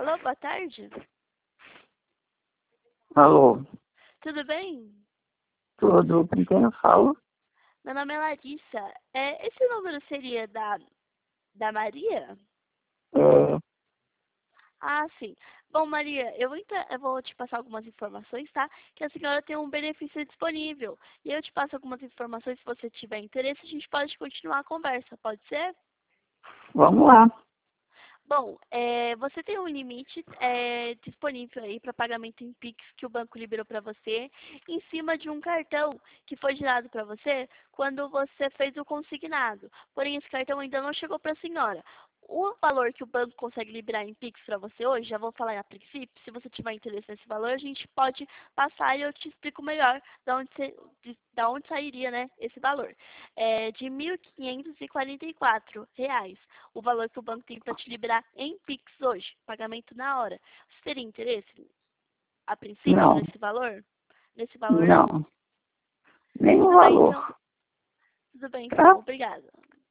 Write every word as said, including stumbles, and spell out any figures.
Alô, boa tarde. Alô, Tudo bem? tudo, com quem eu falo? Meu nome é Larissa. É, esse número seria da, da Maria? É, Ah, sim. Bom, Maria, eu vou, entrar- eu vou te passar algumas informações, tá? Que a senhora tem um benefício disponível. E eu te passo algumas informações, se você tiver interesse, a gente pode continuar a conversa, pode ser? vamos lá. Bom, é, você tem um limite é, disponível aí para pagamento em Pix que o banco liberou para você, em cima de um cartão que foi gerado para você quando você fez o consignado. Porém, esse cartão ainda não chegou para a senhora. O valor que o banco consegue liberar em Pix para você hoje, já vou falar a princípio, se você tiver interesse nesse valor, a gente pode passar e eu te explico melhor de onde, se- de, da onde sairia, né, esse valor. É de mil quinhentos e quarenta e quatro reais o valor que o banco tem para te liberar em Pix hoje, pagamento na hora. Você teria interesse, a princípio, Não, nesse valor? Nesse valor não? não, nem o Tudo bem, então. valor, Tudo bem, então. tá? Obrigada.